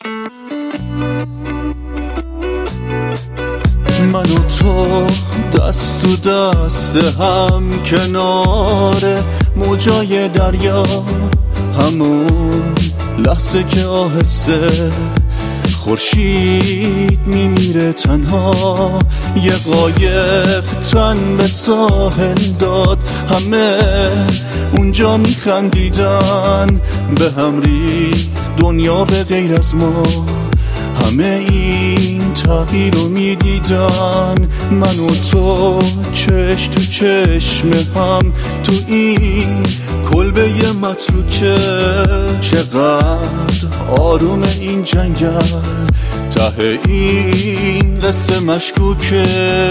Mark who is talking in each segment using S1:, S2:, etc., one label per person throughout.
S1: من و تو دست تو دست هم کنار موجای دریا، همون لحظه که آهسته خورشید میمیره تنها، یه قایق تن به ساحل داد، همه اونجا میخندیدن، به هم ریخت دنیا به غیر از ما، همه این تغییر رو میدیدن، من و تو چشم تو چشم هم تو این کلبه متروکه، چقدر آروم این جنگل، ته این قصه مشکوکه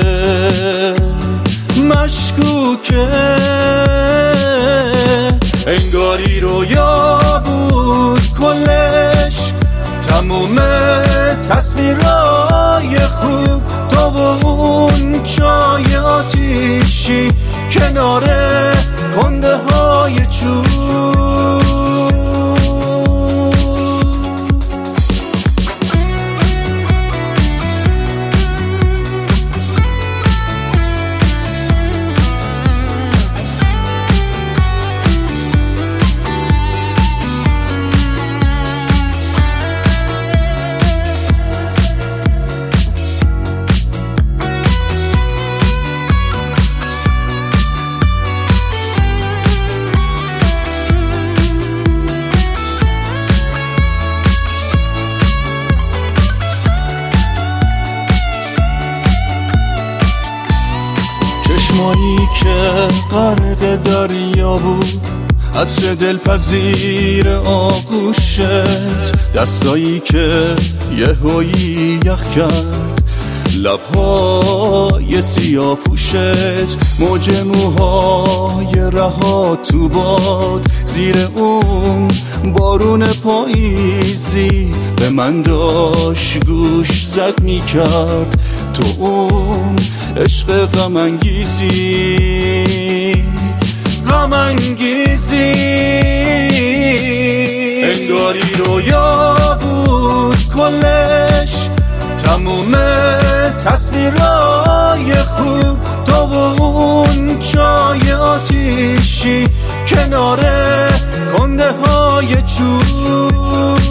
S1: انگاری رویا بود کلش، تموم تصویرای خوب تو و اون چای آتیشی کنار کنده های چوب. چشمایی که غرق دریا بود، عطر دلپذیر آغوشت، دستایی که یهویی یخ کرد، لبهای سیاه پوشت، موج موهای رها تو باد، زیر اون بارون پاییزی به من داشت گوش زد میکرد، تو اون عشق غم انگیزی انگاری رویا بود کلش، تموم تصویرای خوب تو و اون چای آتیشی کنار کنده های چوب.